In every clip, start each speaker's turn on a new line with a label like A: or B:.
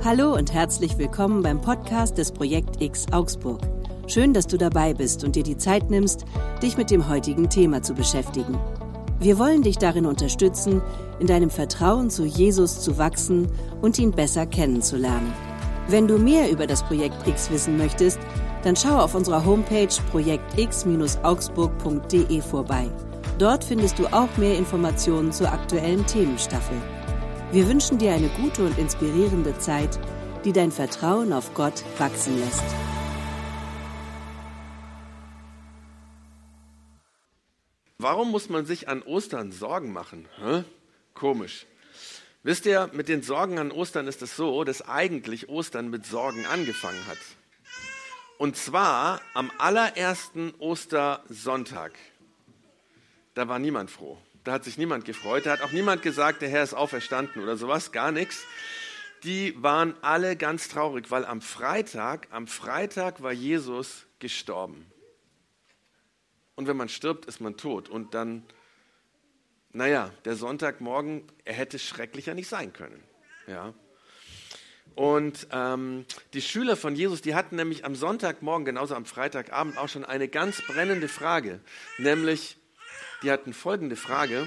A: Hallo und herzlich willkommen beim Podcast des Projekt X Augsburg. Schön, dass du dabei bist und dir die Zeit nimmst, dich mit dem heutigen Thema zu beschäftigen. Wir wollen dich darin unterstützen, in deinem Vertrauen zu Jesus zu wachsen und ihn besser kennenzulernen. Wenn du mehr über das Projekt X wissen möchtest, dann schau auf unserer Homepage projektx-augsburg.de vorbei. Dort findest du auch mehr Informationen zur aktuellen Themenstaffel. Wir wünschen dir eine gute und inspirierende Zeit, die dein Vertrauen auf Gott wachsen lässt.
B: Warum muss man sich an Ostern Sorgen machen? Komisch. Wisst ihr, mit den Sorgen an Ostern ist es so, dass eigentlich Ostern mit Sorgen angefangen hat. Und zwar am allerersten Ostersonntag. Da war niemand froh. Da hat sich niemand gefreut. Da hat auch niemand gesagt, der Herr ist auferstanden oder sowas, gar nichts. Die waren alle ganz traurig, weil am Freitag war Jesus gestorben. Und wenn man stirbt, ist man tot. Und dann, der Sonntagmorgen, er hätte schrecklicher nicht sein können. Ja. Und die Schüler von Jesus, die hatten nämlich am Sonntagmorgen, genauso am Freitagabend, auch schon eine ganz brennende Frage. Nämlich, die hatten folgende Frage: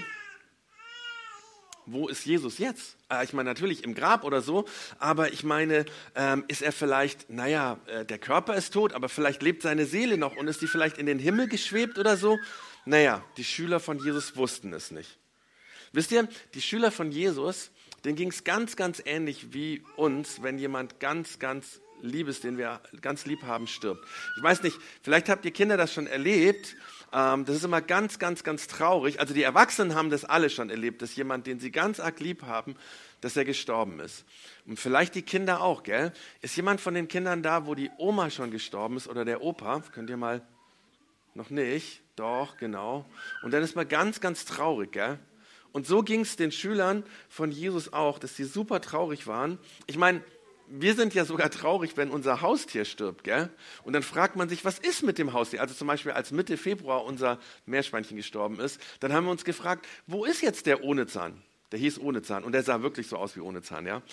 B: Wo ist Jesus jetzt? Ich meine natürlich im Grab oder so, aber ich meine, ist er vielleicht, der Körper ist tot, aber vielleicht lebt seine Seele noch und ist die vielleicht in den Himmel geschwebt oder so? Die Schüler von Jesus wussten es nicht. Wisst ihr, die Schüler von Jesus, denen ging es ganz, ganz ähnlich wie uns, wenn jemand ganz, ganz Liebes, den wir ganz lieb haben, stirbt. Ich weiß nicht, vielleicht habt ihr Kinder das schon erlebt. Das ist immer ganz, ganz, ganz traurig. Also die Erwachsenen haben das alle schon erlebt, dass jemand, den sie ganz arg lieb haben, dass er gestorben ist. Und vielleicht die Kinder auch, gell? Ist jemand von den Kindern da, wo die Oma schon gestorben ist oder der Opa? Könnt ihr mal? Noch nicht? Doch, genau. Und dann ist man ganz, ganz traurig, gell? Und so ging es den Schülern von Jesus auch, dass sie super traurig waren. Ich meine, wir sind ja sogar traurig, wenn unser Haustier stirbt, gell? Und dann fragt man sich, was ist mit dem Haustier? Also zum Beispiel, als Mitte Februar unser Meerschweinchen gestorben ist, dann haben wir uns gefragt, wo ist jetzt der ohne Zahn? Der hieß ohne Zahn und der sah wirklich so aus wie ohne Zahn, ja?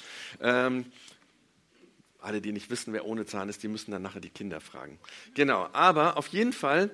B: Alle, die nicht wissen, wer ohne Zahn ist, die müssen dann nachher die Kinder fragen. Genau, aber auf jeden Fall,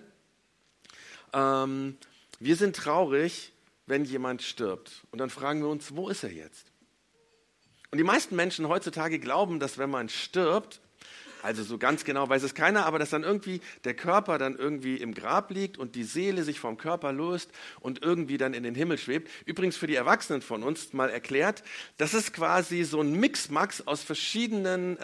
B: wir sind traurig, wenn jemand stirbt. Und dann fragen wir uns, wo ist er jetzt? Und die meisten Menschen heutzutage glauben, dass wenn man stirbt, also so ganz genau weiß es keiner, aber dass dann irgendwie der Körper dann irgendwie im Grab liegt und die Seele sich vom Körper löst und irgendwie dann in den Himmel schwebt. Übrigens für die Erwachsenen von uns mal erklärt, das ist quasi so ein Mixmax aus verschiedenen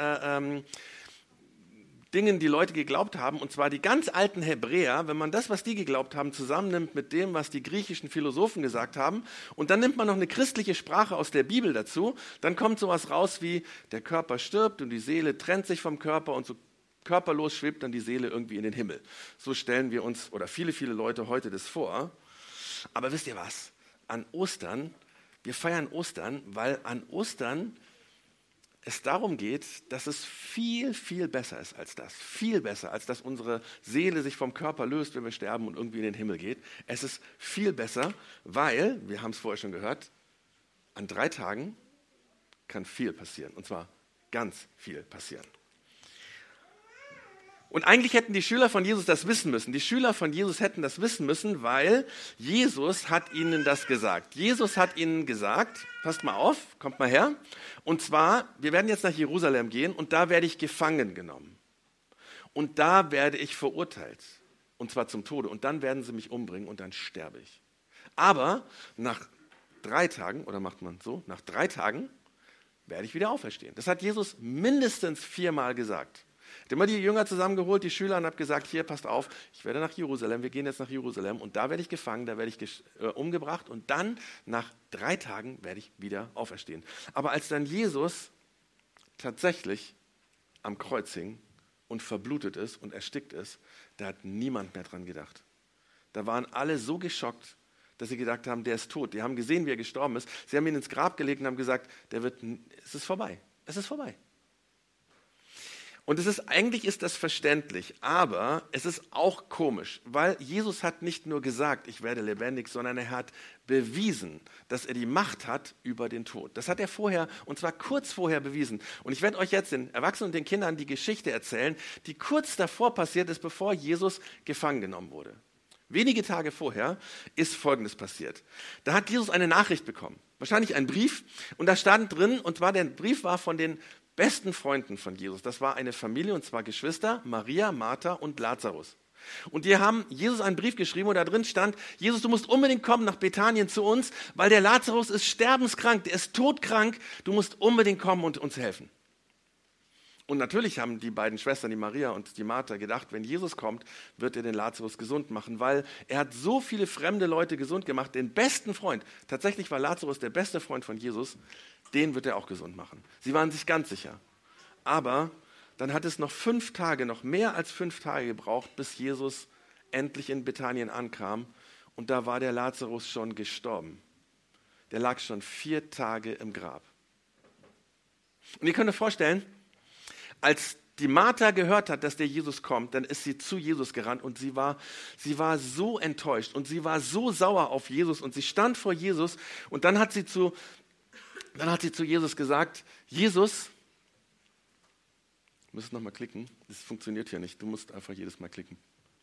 B: Dingen, die Leute geglaubt haben, und zwar die ganz alten Hebräer, wenn man das, was die geglaubt haben, zusammennimmt mit dem, was die griechischen Philosophen gesagt haben, und dann nimmt man noch eine christliche Sprache aus der Bibel dazu, dann kommt sowas raus wie, der Körper stirbt und die Seele trennt sich vom Körper und so körperlos schwebt dann die Seele irgendwie in den Himmel. So stellen wir uns, oder viele, viele Leute heute das vor. Aber wisst ihr was? An Ostern, wir feiern Ostern, weil an Ostern es darum geht, dass es viel, viel besser ist als das. Viel besser, als dass unsere Seele sich vom Körper löst, wenn wir sterben und irgendwie in den Himmel geht. Es ist viel besser, weil, wir haben es vorher schon gehört, an 3 Tagen kann viel passieren. Und zwar ganz viel passieren. Und eigentlich hätten die Schüler von Jesus das wissen müssen. Die Schüler von Jesus hätten das wissen müssen, weil Jesus hat ihnen das gesagt. Jesus hat ihnen gesagt, passt mal auf, kommt mal her. Und zwar, wir werden jetzt nach Jerusalem gehen und da werde ich gefangen genommen. Und da werde ich verurteilt. Und zwar zum Tode. Und dann werden sie mich umbringen und dann sterbe ich. Aber nach 3 Tagen, oder macht man so, nach 3 Tagen werde ich wieder auferstehen. Das hat Jesus mindestens 4-mal gesagt. Er hat immer die Jünger zusammengeholt, die Schüler, und hat gesagt, hier, passt auf, ich werde nach Jerusalem, wir gehen jetzt nach Jerusalem und da werde ich gefangen, da werde ich umgebracht und dann nach 3 Tagen werde ich wieder auferstehen. Aber als dann Jesus tatsächlich am Kreuz hing und verblutet ist und erstickt ist, da hat niemand mehr dran gedacht. Da waren alle so geschockt, dass sie gedacht haben, der ist tot. Die haben gesehen, wie er gestorben ist. Sie haben ihn ins Grab gelegt und haben gesagt, es ist vorbei. Es ist vorbei. Und eigentlich ist das verständlich, aber es ist auch komisch, weil Jesus hat nicht nur gesagt, ich werde lebendig, sondern er hat bewiesen, dass er die Macht hat über den Tod. Das hat er vorher, und zwar kurz vorher bewiesen. Und ich werde euch jetzt den Erwachsenen und den Kindern die Geschichte erzählen, die kurz davor passiert ist, bevor Jesus gefangen genommen wurde. Wenige Tage vorher ist Folgendes passiert. Da hat Jesus eine Nachricht bekommen, wahrscheinlich einen Brief, und da stand drin, und zwar der Brief war von den besten Freunden von Jesus. Das war eine Familie, und zwar Geschwister, Maria, Martha und Lazarus. Und die haben Jesus einen Brief geschrieben, und da drin stand, Jesus, du musst unbedingt kommen nach Bethanien zu uns, weil der Lazarus ist sterbenskrank, der ist todkrank, du musst unbedingt kommen und uns helfen. Und natürlich haben die beiden Schwestern, die Maria und die Martha, gedacht, wenn Jesus kommt, wird er den Lazarus gesund machen, weil er hat so viele fremde Leute gesund gemacht, den besten Freund, tatsächlich war Lazarus der beste Freund von Jesus, den wird er auch gesund machen. Sie waren sich ganz sicher. Aber dann hat es noch mehr als 5 Tage gebraucht, bis Jesus endlich in Bethanien ankam. Und da war der Lazarus schon gestorben. Der lag schon 4 Tage im Grab. Und ihr könnt euch vorstellen, als die Martha gehört hat, dass der Jesus kommt, dann ist sie zu Jesus gerannt und sie war so enttäuscht und sie war so sauer auf Jesus und sie stand vor Jesus und dann hat sie zu Jesus gesagt, Jesus, du musst nochmal klicken, das funktioniert hier nicht, du musst einfach jedes Mal klicken.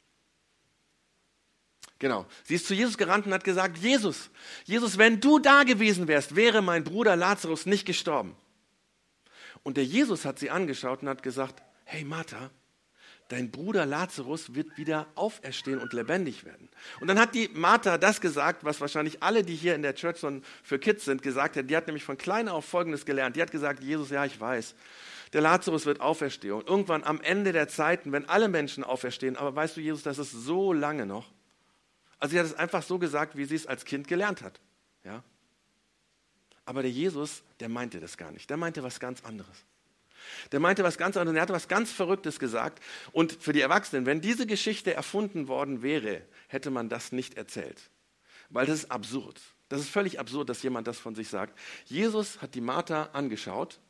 B: Genau, sie ist zu Jesus gerannt und hat gesagt, Jesus, wenn du da gewesen wärst, wäre mein Bruder Lazarus nicht gestorben. Und der Jesus hat sie angeschaut und hat gesagt, hey Martha, dein Bruder Lazarus wird wieder auferstehen und lebendig werden. Und dann hat die Martha das gesagt, was wahrscheinlich alle, die hier in der Church für Kids sind, gesagt haben. Die hat nämlich von klein auf Folgendes gelernt. Die hat gesagt, Jesus, ja, ich weiß, der Lazarus wird auferstehen. Und irgendwann am Ende der Zeiten, wenn alle Menschen auferstehen, aber weißt du, Jesus, das ist so lange noch. Also sie hat es einfach so gesagt, wie sie es als Kind gelernt hat. Ja? Aber der Jesus, der meinte das gar nicht. Der meinte was ganz anderes. Der meinte was ganz anderes. Er hatte was ganz Verrücktes gesagt. Und für die Erwachsenen, wenn diese Geschichte erfunden worden wäre, hätte man das nicht erzählt. Weil das ist absurd. Das ist völlig absurd, dass jemand das von sich sagt. Jesus hat die Martha angeschaut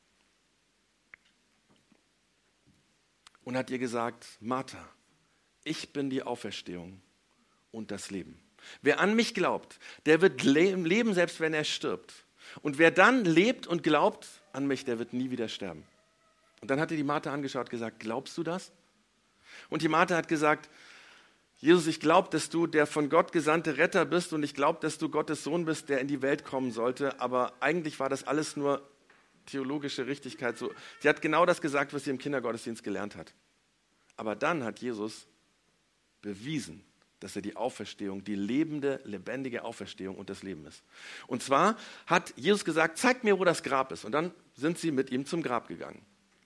B: und hat ihr gesagt, Martha, ich bin die Auferstehung und das Leben. Wer an mich glaubt, der wird leben, selbst wenn er stirbt. Und wer dann lebt und glaubt an mich, der wird nie wieder sterben. Und dann hat die Martha angeschaut und gesagt, glaubst du das? Und die Martha hat gesagt, Jesus, ich glaube, dass du der von Gott gesandte Retter bist und ich glaube, dass du Gottes Sohn bist, der in die Welt kommen sollte. Aber eigentlich war das alles nur theologische Richtigkeit. Sie hat genau das gesagt, was sie im Kindergottesdienst gelernt hat. Aber dann hat Jesus bewiesen, dass er die Auferstehung, die lebende, lebendige Auferstehung und das Leben ist. Und zwar hat Jesus gesagt, zeig mir, wo das Grab ist. Und dann sind sie mit ihm zum Grab gegangen.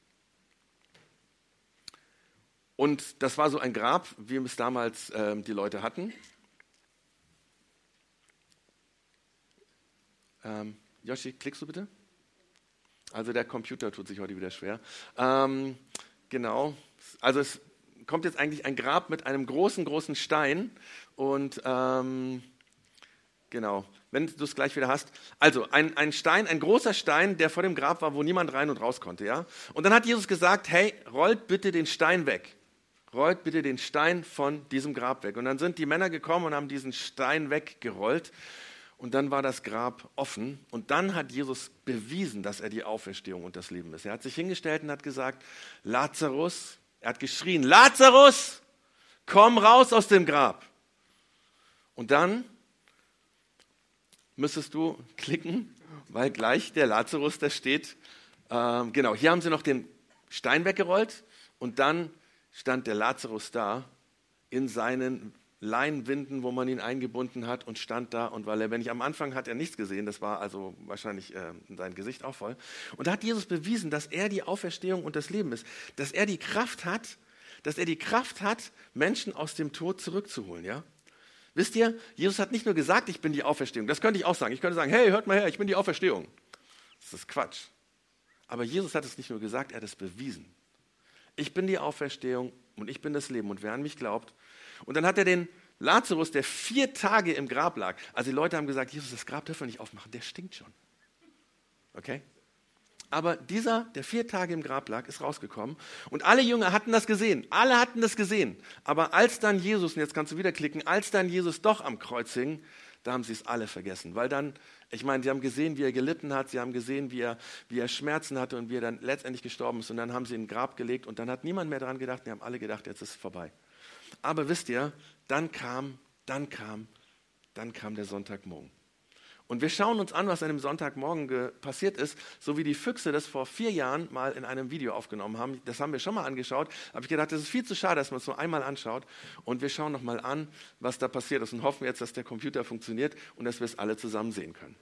B: Und das war so ein Grab, wie es damals die Leute hatten. Joshi, klickst du bitte? Also der Computer tut sich heute wieder schwer. Genau, also es kommt jetzt eigentlich ein Grab mit einem großen Stein und genau, wenn du es gleich wieder hast. Also ein Stein, ein großer Stein, der vor dem Grab war, wo niemand rein und raus konnte. Ja? Und dann hat Jesus gesagt, hey, rollt bitte den Stein weg. Rollt bitte den Stein von diesem Grab weg. Und dann sind die Männer gekommen und haben diesen Stein weggerollt. Und dann war das Grab offen. Und dann hat Jesus bewiesen, dass er die Auferstehung und das Leben ist. Er hat sich hingestellt und hat gesagt, Lazarus, er hat geschrien, Lazarus, komm raus aus dem Grab. Und dann müsstest du klicken, weil gleich der Lazarus da steht. Genau, hier haben sie noch den Stein weggerollt und dann stand der Lazarus da in seinen Leinwinden, wo man ihn eingebunden hat und stand da und war lebendig. Am Anfang hat er nichts gesehen, das war also wahrscheinlich sein Gesicht auch voll. Und da hat Jesus bewiesen, dass er die Auferstehung und das Leben ist, dass er die Kraft hat, Menschen aus dem Tod zurückzuholen. Ja? Wisst ihr, Jesus hat nicht nur gesagt, ich bin die Auferstehung, das könnte ich auch sagen. Ich könnte sagen, hey, hört mal her, ich bin die Auferstehung. Das ist Quatsch. Aber Jesus hat es nicht nur gesagt, er hat es bewiesen. Ich bin die Auferstehung und ich bin das Leben und wer an mich glaubt. Und dann hat er den Lazarus, der 4 Tage im Grab lag. Also die Leute haben gesagt, Jesus, das Grab dürfen wir nicht aufmachen, der stinkt schon. Okay? Aber dieser, der 4 Tage im Grab lag, ist rausgekommen. Und alle Jünger hatten das gesehen. Alle hatten das gesehen. Aber als dann Jesus, und jetzt kannst du wieder klicken, als dann Jesus doch am Kreuz hing, da haben sie es alle vergessen. Weil dann, ich meine, sie haben gesehen, wie er gelitten hat. Sie haben gesehen, wie er Schmerzen hatte und wie er dann letztendlich gestorben ist. Und dann haben sie ihn in ein Grab gelegt. Und dann hat niemand mehr daran gedacht. Die haben alle gedacht, jetzt ist es vorbei. Aber wisst ihr, dann kam der Sonntagmorgen. Und wir schauen uns an, was an dem Sonntagmorgen passiert ist, so wie die Füchse das vor 4 Jahren mal in einem Video aufgenommen haben. Das haben wir schon mal angeschaut, aber ich gedacht, das ist viel zu schade, dass man es nur einmal anschaut. Und wir schauen nochmal an, was da passiert ist und hoffen jetzt, dass der Computer funktioniert und dass wir es alle zusammen sehen können.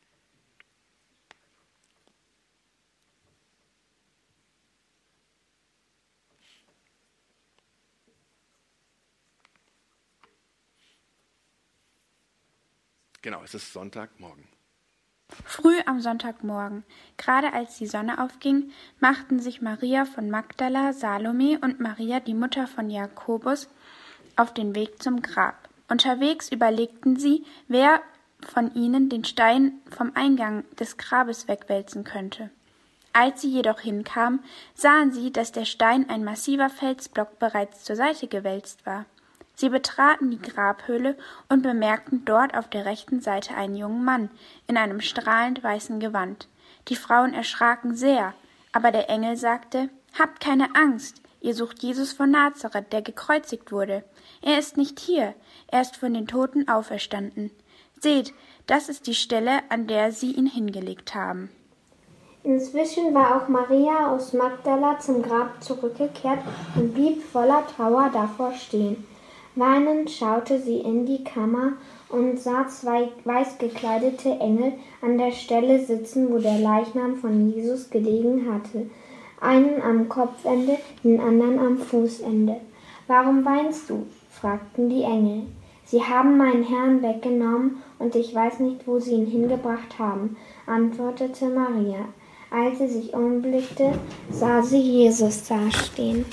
B: Genau, es ist Sonntagmorgen.
C: Früh am Sonntagmorgen, gerade als die Sonne aufging, machten sich Maria von Magdala, Salome und Maria, die Mutter von Jakobus, auf den Weg zum Grab. Unterwegs überlegten sie, wer von ihnen den Stein vom Eingang des Grabes wegwälzen könnte. Als sie jedoch hinkamen, sahen sie, dass der Stein, ein massiver Felsblock, bereits zur Seite gewälzt war. Sie betraten die Grabhöhle und bemerkten dort auf der rechten Seite einen jungen Mann in einem strahlend weißen Gewand. Die Frauen erschraken sehr, aber der Engel sagte: »Habt keine Angst, ihr sucht Jesus von Nazareth, der gekreuzigt wurde. Er ist nicht hier, er ist von den Toten auferstanden. Seht, das ist die Stelle, an der sie ihn hingelegt haben.«
D: Inzwischen war auch Maria aus Magdala zum Grab zurückgekehrt und blieb voller Trauer davor stehen. Weinend schaute sie in die Kammer und sah 2 weiß gekleidete Engel an der Stelle sitzen, wo der Leichnam von Jesus gelegen hatte, einen am Kopfende, den anderen am Fußende. »Warum weinst du?« fragten die Engel. »Sie haben meinen Herrn weggenommen, und ich weiß nicht, wo sie ihn hingebracht haben«, antwortete Maria. Als sie sich umblickte, sah sie Jesus dastehen.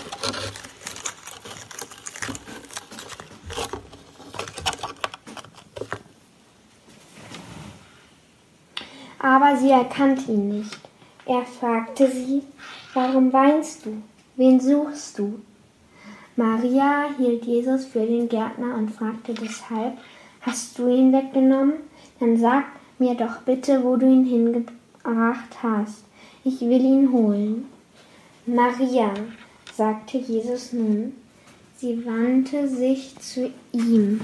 D: Aber sie erkannte ihn nicht. Er fragte sie: »Warum weinst du? Wen suchst du?« Maria hielt Jesus für den Gärtner und fragte deshalb: »Hast du ihn weggenommen? Dann sag mir doch bitte, wo du ihn hingebracht hast. Ich will ihn holen.« »Maria«, sagte Jesus nun. Sie wandte sich zu ihm.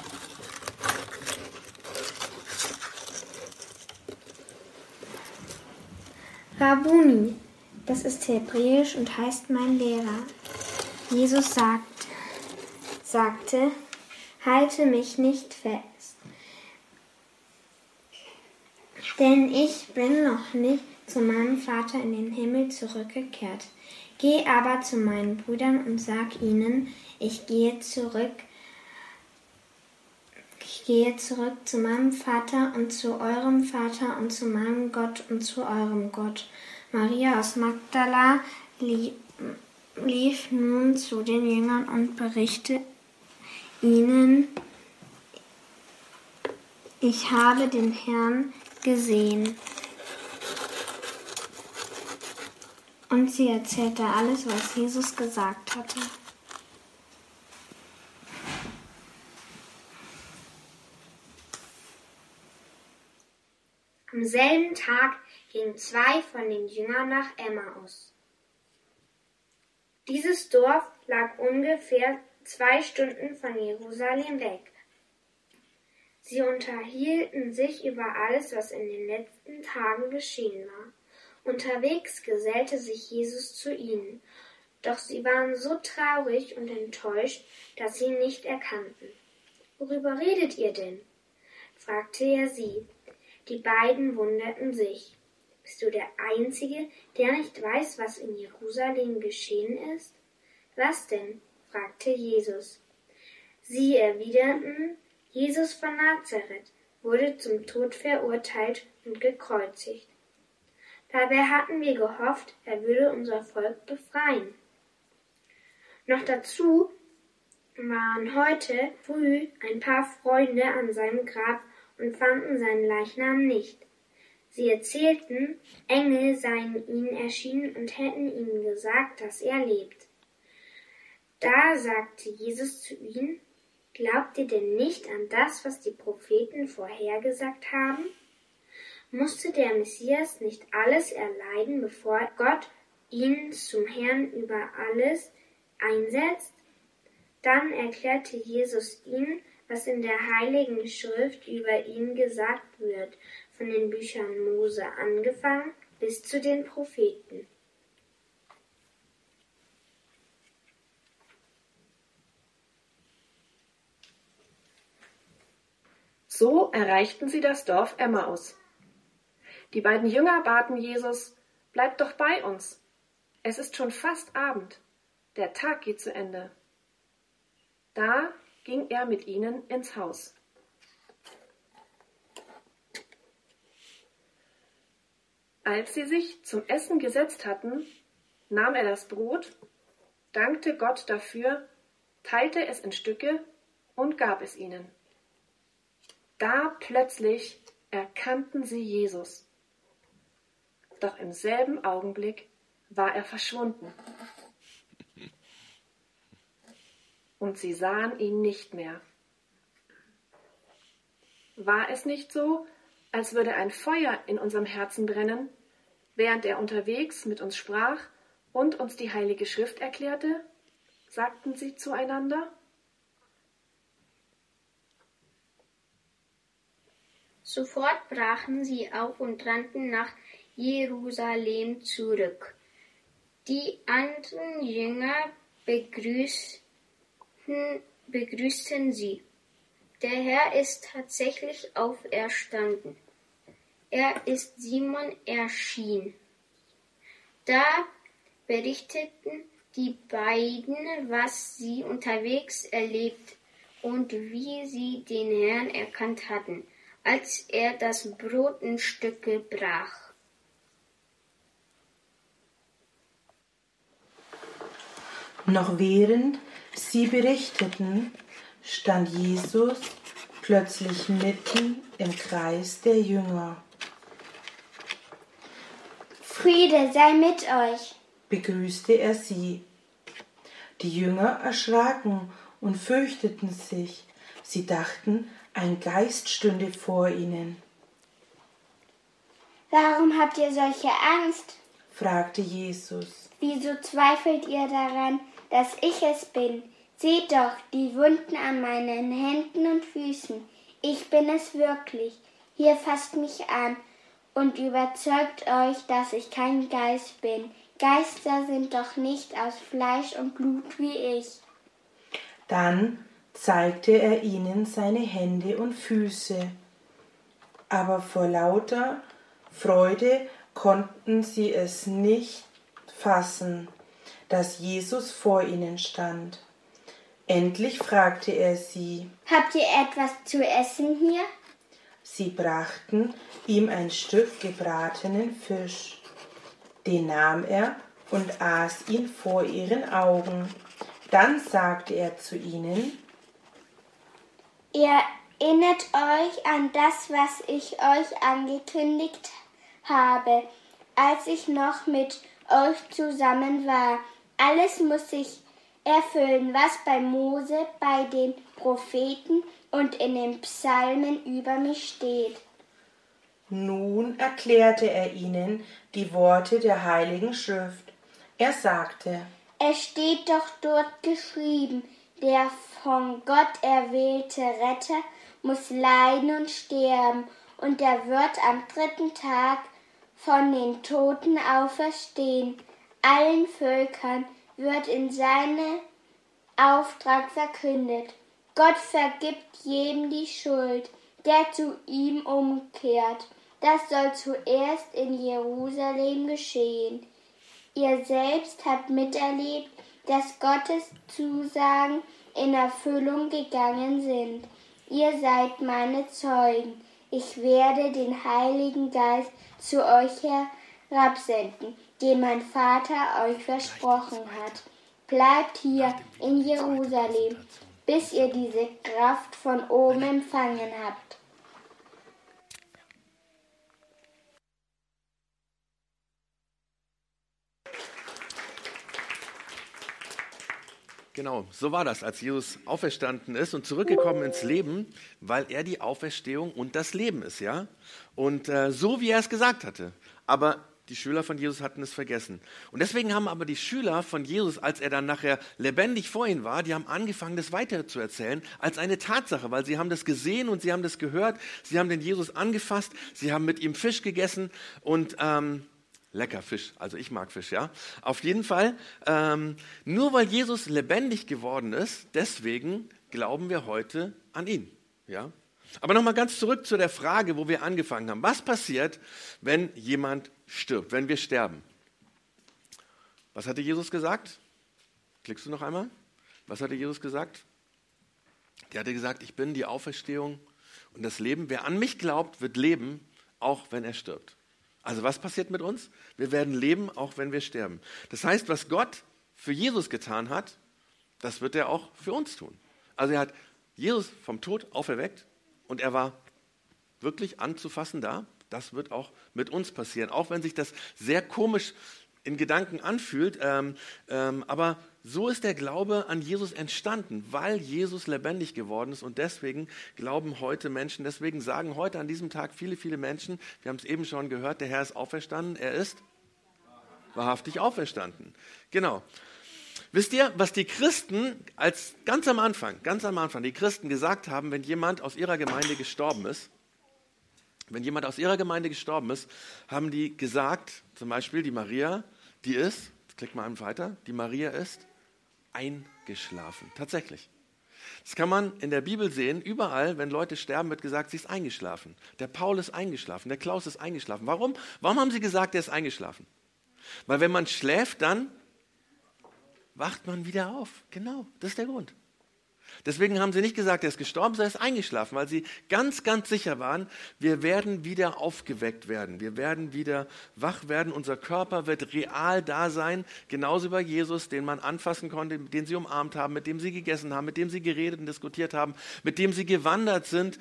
D: Rabuni, das ist Hebräisch und heißt mein Lehrer. Jesus sagte, halte mich nicht fest, denn ich bin noch nicht zu meinem Vater in den Himmel zurückgekehrt. Geh aber zu meinen Brüdern und sag ihnen, ich gehe zurück zu meinem Vater und zu eurem Vater und zu meinem Gott und zu eurem Gott. Maria aus Magdala lief nun zu den Jüngern und berichtete ihnen: Ich habe den Herrn gesehen. Und sie erzählte alles, was Jesus gesagt hatte. Am selben Tag gingen 2 von den Jüngern nach Emmaus. Dieses Dorf lag ungefähr 2 Stunden von Jerusalem weg. Sie unterhielten sich über alles, was in den letzten Tagen geschehen war. Unterwegs gesellte sich Jesus zu ihnen, doch sie waren so traurig und enttäuscht, dass sie ihn nicht erkannten. »Worüber redet ihr denn?« fragte er sie. Die beiden wunderten sich. »Bist du der Einzige, der nicht weiß, was in Jerusalem geschehen ist?« »Was denn?« fragte Jesus. Sie erwiderten: »Jesus von Nazareth wurde zum Tod verurteilt und gekreuzigt. Dabei hatten wir gehofft, er würde unser Volk befreien. Noch dazu waren heute früh ein paar Freunde an seinem Grab und fanden seinen Leichnam nicht. Sie erzählten, Engel seien ihnen erschienen und hätten ihnen gesagt, dass er lebt. Da sagte Jesus zu ihnen, glaubt ihr denn nicht an das, was die Propheten vorhergesagt haben? Musste der Messias nicht alles erleiden, bevor Gott ihn zum Herrn über alles einsetzt? Dann erklärte Jesus ihnen, was in der Heiligen Schrift über ihn gesagt wird, von den Büchern Mose angefangen bis zu den Propheten.
E: So erreichten sie das Dorf Emmaus. Die beiden Jünger baten Jesus, bleib doch bei uns. Es ist schon fast Abend. Der Tag geht zu Ende. Da ging er mit ihnen ins Haus. Als sie sich zum Essen gesetzt hatten, nahm er das Brot, dankte Gott dafür, teilte es in Stücke und gab es ihnen. Da plötzlich erkannten sie Jesus. Doch im selben Augenblick war er verschwunden. Und sie sahen ihn nicht mehr. War es nicht so, als würde ein Feuer in unserem Herzen brennen, während er unterwegs mit uns sprach und uns die Heilige Schrift erklärte? Sagten sie zueinander.
D: Sofort brachen sie auf und rannten nach Jerusalem zurück. Die anderen Jünger begrüßten sie. Der Herr ist tatsächlich auferstanden. Er ist Simon erschienen. Da berichteten die beiden, was sie unterwegs erlebt und wie sie den Herrn erkannt hatten, als er das Brot in Stücke brach.
F: Noch während sie berichteten, stand Jesus plötzlich mitten im Kreis der Jünger.
G: Friede sei mit euch,
F: begrüßte er sie. Die Jünger erschraken und fürchteten sich. Sie dachten, ein Geist stünde vor ihnen.
G: Warum habt ihr solche Angst?
F: Fragte Jesus.
G: Wieso zweifelt ihr daran, dass ich es bin? Seht doch die Wunden an meinen Händen und Füßen. Ich bin es wirklich. Hier fasst mich an und überzeugt euch, dass ich kein Geist bin. Geister sind doch nicht aus Fleisch und Blut wie ich.
F: Dann zeigte er ihnen seine Hände und Füße. Aber vor lauter Freude konnten sie es nicht fassen, dass Jesus vor ihnen stand. Endlich fragte er sie:
G: Habt ihr etwas zu essen hier?
F: Sie brachten ihm ein Stück gebratenen Fisch. Den nahm er und aß ihn vor ihren Augen. Dann sagte er zu ihnen:
G: Ihr erinnert euch an das, was ich euch angekündigt habe, als ich noch mit euch zusammen war. Alles muss sich erfüllen, was bei Mose, bei den Propheten und in den Psalmen über mich steht.
F: Nun erklärte er ihnen die Worte der Heiligen Schrift. Er sagte:
G: Es steht doch dort geschrieben, der von Gott erwählte Retter muss leiden und sterben, und er wird am 3. Tag von den Toten auferstehen. Allen Völkern wird in seinem Auftrag verkündet. Gott vergibt jedem die Schuld, der zu ihm umkehrt. Das soll zuerst in Jerusalem geschehen. Ihr selbst habt miterlebt, dass Gottes Zusagen in Erfüllung gegangen sind. Ihr seid meine Zeugen. Ich werde den Heiligen Geist zu euch herabsenden, den mein Vater euch versprochen hat. Bleibt hier in Jerusalem, bis ihr diese Kraft von oben empfangen habt.
B: Genau, so war das, als Jesus auferstanden ist und zurückgekommen ins Leben, weil er die Auferstehung und das Leben ist, ja. Und so, wie er es gesagt hatte. Aber die Schüler von Jesus hatten es vergessen. Und deswegen haben aber die Schüler von Jesus, als er dann nachher lebendig vor ihnen war, die haben angefangen, das weiter zu erzählen als eine Tatsache, weil sie haben das gesehen und sie haben das gehört. Sie haben den Jesus angefasst, sie haben mit ihm Fisch gegessen und lecker Fisch, also ich mag Fisch, ja. Auf jeden Fall, nur weil Jesus lebendig geworden ist, deswegen glauben wir heute an ihn, ja. Aber nochmal ganz zurück zu der Frage, wo wir angefangen haben. Was passiert, wenn jemand stirbt, wenn wir sterben? Was hatte Jesus gesagt? Klickst du noch einmal? Was hatte Jesus gesagt? Der hatte gesagt, ich bin die Auferstehung und das Leben. Wer an mich glaubt, wird leben, auch wenn er stirbt. Also was passiert mit uns? Wir werden leben, auch wenn wir sterben. Das heißt, was Gott für Jesus getan hat, das wird er auch für uns tun. Also er hat Jesus vom Tod auferweckt und er war wirklich anzufassen da. Das wird auch mit uns passieren, auch wenn sich das sehr komisch in Gedanken anfühlt. Aber so ist der Glaube an Jesus entstanden, weil Jesus lebendig geworden ist. Und deswegen glauben heute Menschen, deswegen sagen heute an diesem Tag viele, viele Menschen, wir haben es eben schon gehört, der Herr ist auferstanden, er ist wahrhaftig auferstanden. Genau. Wisst ihr, was die Christen ganz am Anfang, die Christen gesagt haben, wenn jemand aus ihrer Gemeinde gestorben ist, haben die gesagt, zum Beispiel die Maria, klick mal weiter, die Maria ist eingeschlafen. Tatsächlich. Das kann man in der Bibel sehen, überall, wenn Leute sterben, wird gesagt, sie ist eingeschlafen. Der Paul ist eingeschlafen, der Klaus ist eingeschlafen. Warum? Warum haben sie gesagt, er ist eingeschlafen? Weil wenn man schläft, dann wacht man wieder auf. Genau, das ist der Grund. Deswegen haben sie nicht gesagt, er ist gestorben, sondern er ist eingeschlafen, weil sie ganz, ganz sicher waren, wir werden wieder aufgeweckt werden. Wir werden wieder wach werden. Unser Körper wird real da sein, genauso wie bei Jesus, den man anfassen konnte, den sie umarmt haben, mit dem sie gegessen haben, mit dem sie geredet und diskutiert haben, mit dem sie gewandert sind.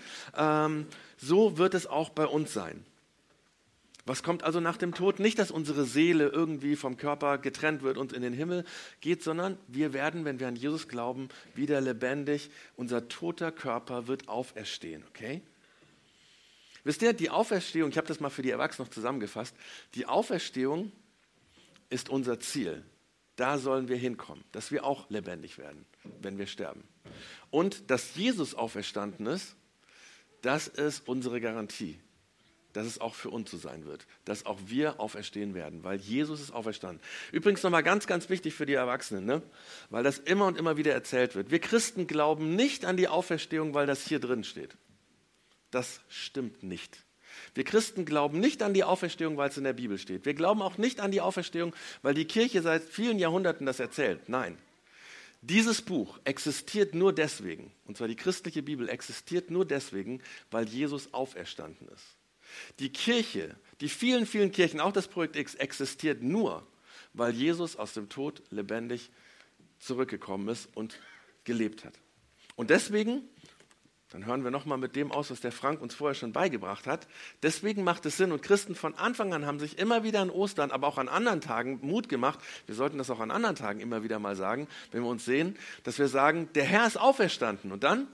B: So wird es auch bei uns sein. Was kommt also nach dem Tod? Nicht, dass unsere Seele irgendwie vom Körper getrennt wird und in den Himmel geht, sondern wir werden, wenn wir an Jesus glauben, wieder lebendig. Unser toter Körper wird auferstehen, okay? Wisst ihr, die Auferstehung, ich habe das mal für die Erwachsenen noch zusammengefasst, die Auferstehung ist unser Ziel. Da sollen wir hinkommen, dass wir auch lebendig werden, wenn wir sterben. Und dass Jesus auferstanden ist, das ist unsere Garantie. Dass es auch für uns so sein wird, dass auch wir auferstehen werden, weil Jesus ist auferstanden. Übrigens nochmal ganz, ganz wichtig für die Erwachsenen, ne? Weil das immer und immer wieder erzählt wird. Wir Christen glauben nicht an die Auferstehung, weil das hier drin steht. Das stimmt nicht. Wir Christen glauben nicht an die Auferstehung, weil es in der Bibel steht. Wir glauben auch nicht an die Auferstehung, weil die Kirche seit vielen Jahrhunderten das erzählt. Nein. Dieses Buch existiert nur deswegen, und zwar die christliche Bibel existiert nur deswegen, weil Jesus auferstanden ist. Die Kirche, die vielen, vielen Kirchen, auch das Projekt X, existiert nur, weil Jesus aus dem Tod lebendig zurückgekommen ist und gelebt hat. Und deswegen, dann hören wir nochmal mit dem aus, was der Frank uns vorher schon beigebracht hat, deswegen macht es Sinn und Christen von Anfang an haben sich immer wieder an Ostern, aber auch an anderen Tagen Mut gemacht, wir sollten das auch an anderen Tagen immer wieder mal sagen, wenn wir uns sehen, dass wir sagen, der Herr ist auferstanden und dann?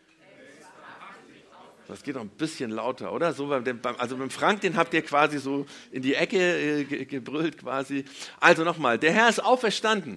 B: Das geht noch ein bisschen lauter, oder? So also beim Frank, den habt ihr quasi so in die Ecke gebrüllt quasi. Also nochmal, der Herr ist auferstanden.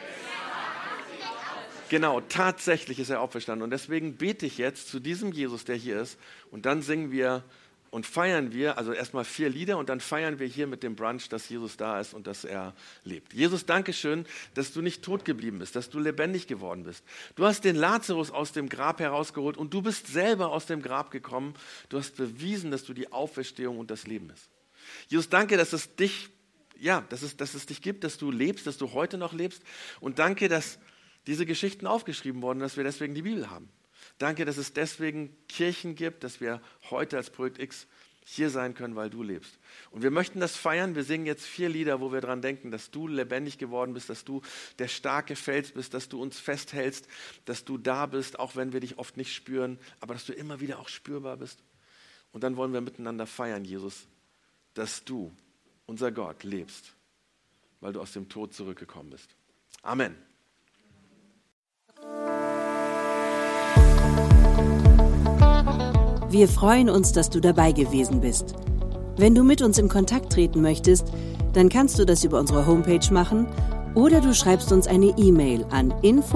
B: Genau, tatsächlich ist er auferstanden. Und deswegen bete ich jetzt zu diesem Jesus, der hier ist. Und dann singen wir und feiern wir, also erstmal 4 Lieder und dann feiern wir hier mit dem Brunch, dass Jesus da ist und dass er lebt. Jesus, danke schön, dass du nicht tot geblieben bist, dass du lebendig geworden bist. Du hast den Lazarus aus dem Grab herausgeholt und du bist selber aus dem Grab gekommen. Du hast bewiesen, dass du die Auferstehung und das Leben bist. Jesus, danke, dass es dich gibt, dass du lebst, dass du heute noch lebst. Und danke, dass diese Geschichten aufgeschrieben wurden, dass wir deswegen die Bibel haben. Danke, dass es deswegen Kirchen gibt, dass wir heute als Projekt X hier sein können, weil du lebst. Und wir möchten das feiern. Wir singen jetzt 4 Lieder, wo wir daran denken, dass du lebendig geworden bist, dass du der starke Fels bist, dass du uns festhältst, dass du da bist, auch wenn wir dich oft nicht spüren, aber dass du immer wieder auch spürbar bist. Und dann wollen wir miteinander feiern, Jesus, dass du, unser Gott, lebst, weil du aus dem Tod zurückgekommen bist. Amen.
A: Wir freuen uns, dass du dabei gewesen bist. Wenn du mit uns in Kontakt treten möchtest, dann kannst du das über unsere Homepage machen oder du schreibst uns eine E-Mail an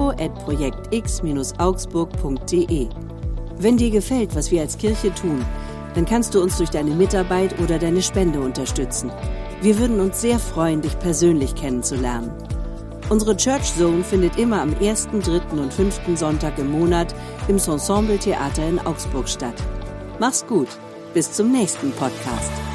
A: info@projektx-augsburg.de. Wenn dir gefällt, was wir als Kirche tun, dann kannst du uns durch deine Mitarbeit oder deine Spende unterstützen. Wir würden uns sehr freuen, dich persönlich kennenzulernen. Unsere Church Zone findet immer am 1., 3. und 5. Sonntag im Monat im Ensemble Theater in Augsburg statt. Mach's gut, bis zum nächsten Podcast.